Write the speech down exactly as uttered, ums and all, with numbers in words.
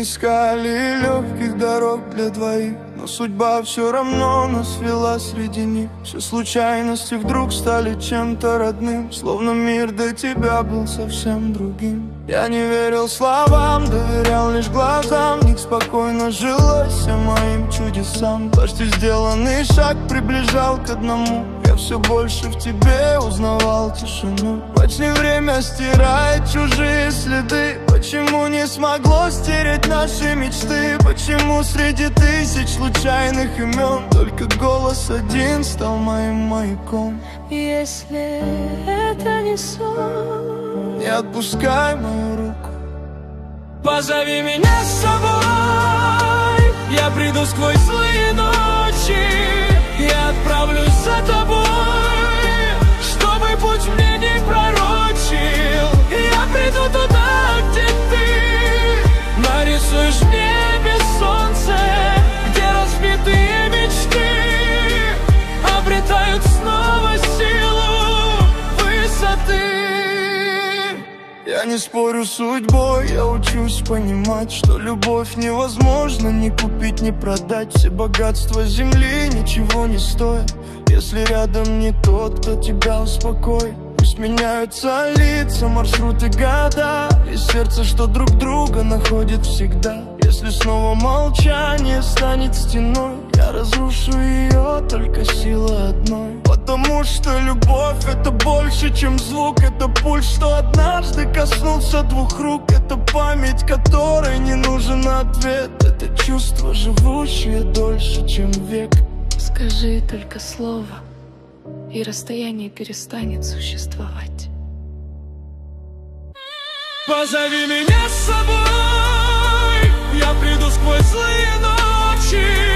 искали легких дорог для двоих, но судьба все равно нас вела среди них. Все случайности вдруг стали чем-то родным, словно мир до тебя был совсем другим. Я не верил словам, доверял лишь глазам, в них спокойно жилось всем моим чудесам. Почти сделанный шаг приближал к одному, я все больше в тебе узнавал тишину. Почти время стирает чужие следы, почему не смогло стереть наши мечты? Почему среди тысяч случайных имен только голос один стал моим маяком? Если это не сон, не отпускай мою руку. Позови меня с собой, я приду сквозь злые ночи, я отправлюсь за тобой, чтобы путь мне не пророчил. Я приду туда, где ты нарисуешь в небе солнце, где разбитые мечты обретают снова силу высоты. Я не спорю с судьбой, я учусь понимать, что любовь невозможно ни купить, ни продать. Все богатства земли ничего не стоят, если рядом не тот, кто тебя успокоит. Пусть меняются лица, маршруты, года, и сердце, что друг друга находит всегда. Если снова молчание станет стеной, я разрушу ее только силой одной. Потому что любовь — это больше, чем звук. Это пульс, что однажды коснулся двух рук. Это память, которой не нужен ответ. Это чувство, живущее дольше, чем век. Скажи только слово, и расстояние перестанет существовать. Позови меня с собой, я приду сквозь злые ночи,